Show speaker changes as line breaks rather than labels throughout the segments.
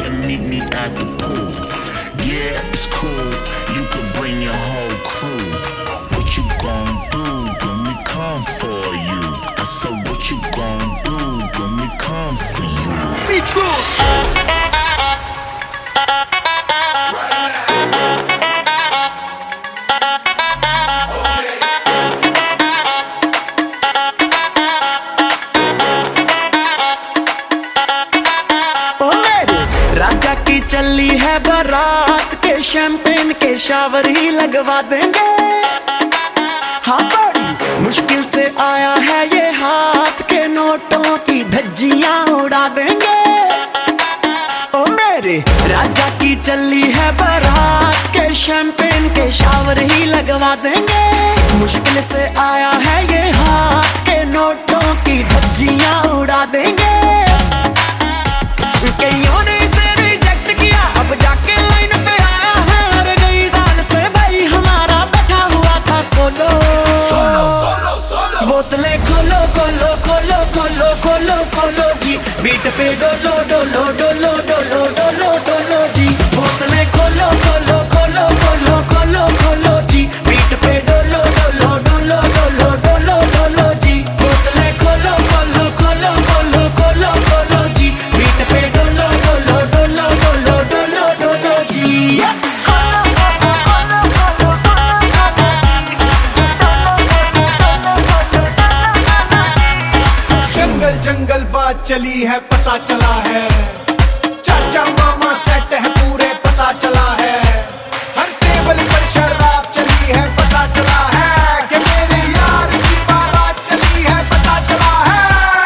can meet me at the pool. Yeah, it's cool, you could bring your whole crew. What you gon' do when we come for you? I said, what you gon' do when we come for you?
Be cool.
राजा की चली है बारात के champagne के shower ही लगवा देंगे। हाँ बड़ी मुश्किल से आया है ये हाथ के नोटों की धज्जियां उड़ा देंगे। ओ मेरे राजा की चली है बारात के शैंपेन के शावर ही लगवा देंगे। मुश्किल से आया है ये हाथ के नोटों की धज्जियां उड़ा देंगे। कईयों ने इसे रिजेक्ट किया, अब जाके लाइन पे आया है। हर गई साल से भाई हमारा बैठा हुआ था सोलो। बोतलें खोलो खोलो खोलो खोलो खोलो खोलो जी, बीट पे डोलो डोलो डोलो डोलो डोलो डोलो जी। बोतलें खोलो खोलो खोलो खोलो खोलो खोलो जी, बीट पे डोलो डोलो डोलो डोलो डोलो डोलो जी। बोतलें खोलो खोलो खोलो खोलो खोलो खोलो जी, बीट पे डोलो डोलो डोलो डोलो डोलो डोलो जी।
जंगल जंगल बात चली है, पता चला है चाचा मामा सेट है पूरे, पता चला है। हर टेबल पर शराब चली है, पता चला है कि मेरे यार की बारात चली है, पता चला है।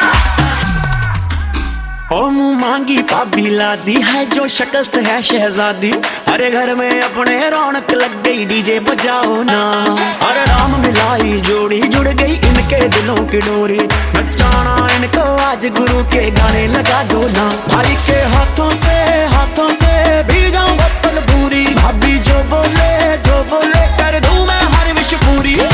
ओ मुँह मांगी पाबी लादी है जो शक्ल से है शहजादी। अरे घर में अपने रौनक लग गई, डीजे बजाओ ना। अरे राम मिलाई जोड़ी जुड़ गई इनके दिलों की डोरी। नचाना इनको आज गुरु के गाने लगा दो ना। भाई के हाथों से भी जाऊं बोतल पूरी। भाभी जो बोले कर दूं मैं हर विश पूरी।